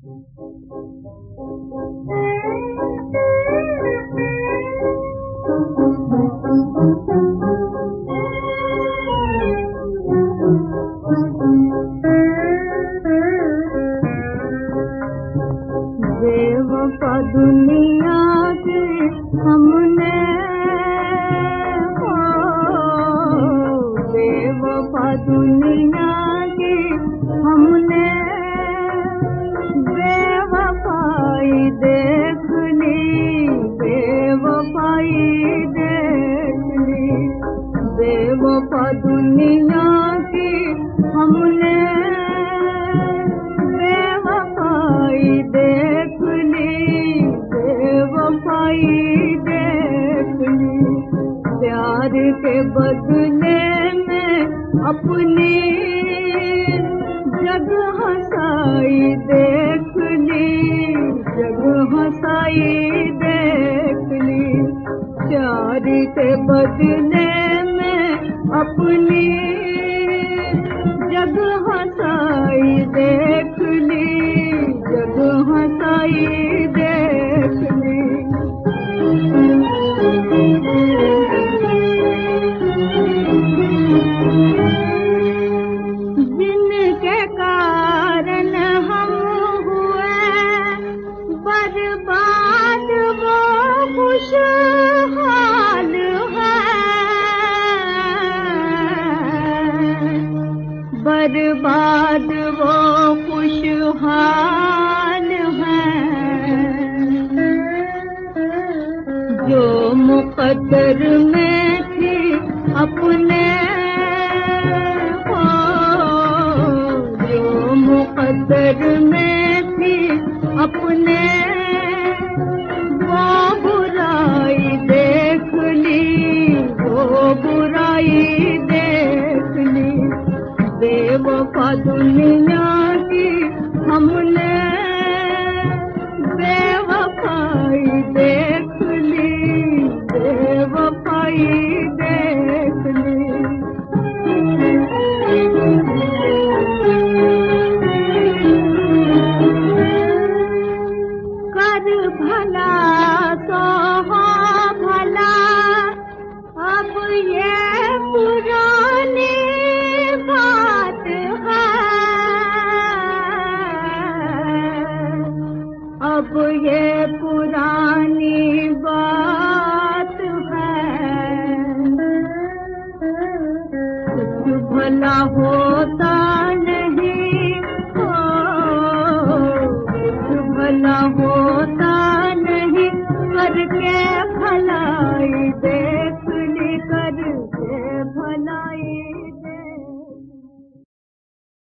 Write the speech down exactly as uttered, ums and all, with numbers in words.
बेवफा दुनिया की हमने हो, बेवफा दुनिया की हमने बेवफाई देख ली, बेवफाई देख ली, बेवफा दुनिया की हमने बेवफाई देख ली, बेवफाई देख ली। प्यार के बदले में अपनी जग हंसाई देख ली, जग हंसाई देख ली। प्यार के बदले में अपनी जग हंसाई देख ली, जग हंसाई देख ली। जिनके कारण हम हुए बर्बाद वो खुशहाल है, बर्बाद वो खुशहाल है। जो मुकद्दर में थी अपने हो, जो मुकद्दर में थी अपने वो बुराई देख ली, वो बुराई देख ली। बेवफा दुनिया की हमने बेवफाई देख ली, बेवफाई देख ली। कर भला तो हो भला, अब ये पुरानी बात है, अब ये पुरानी बात है। कुछ भला होता नहीं हो, कुछ भला होता नहीं करके